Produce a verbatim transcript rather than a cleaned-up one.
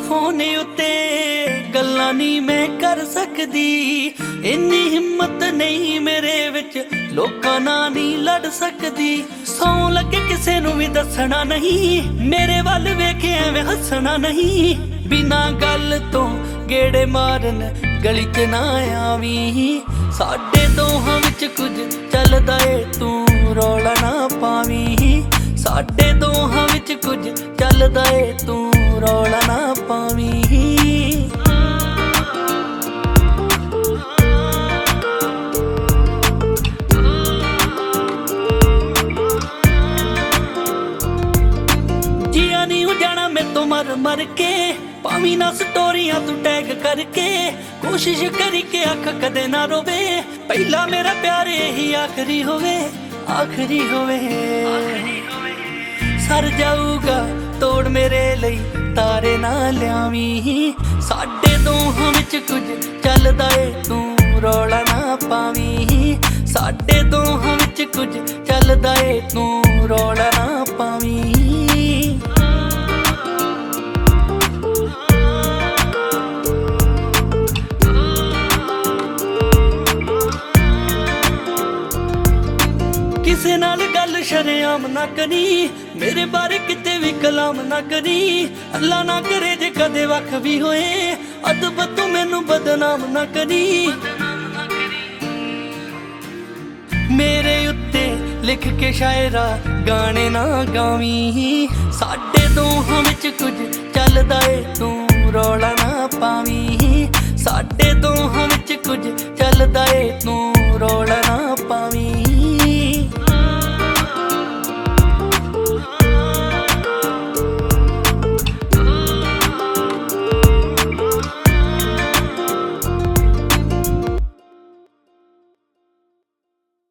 Phone उत्ते गल्लां नहीं मैं कर सकदी, इन्नी हिम्मत नहीं मेरे विच लोकां नाल नहीं लड़ सकदी। सौ लगे किसे नूं भी दसना नहीं, मेरे वल वेख एवें हसना नहीं। बिना गल तो गेड़े मारन गली च ना आवी, साडे दोहां विच कुछ चलदा ए तू रौला ना पावी। साडे दोहां विच कुछ चलदा ए तू रौला ना पावी। जिया नहीं हो जाना मैं तो मर मर के, भावी ना स्टोरियां तू टैग करके। कोशिश करी के अख कदे ना रोवे, पहला मेरा प्यार यही आखिरी होवे, आखिरी होवे। सर जाऊगा तोड़ मेरे लई तारे ना लियावी, साडे दोहां विच कुछ चलदा ए तू रौला ना पावी। साडे दोहां विच कुछ चलदा ए तू रौला ना पावी। किसे नाल गल शरेआम ना करी, मेरे बारे किते भी कलाम ना करी। अल्लाह ना करे जे कदे वख भी होए, अदब तू मैनू बदनाम ना करी। मेरे उत्ते लिख के शायरा गाने ना गावी, साडे दोहां विच कुछ चलदा ए तू रौला ना पावी।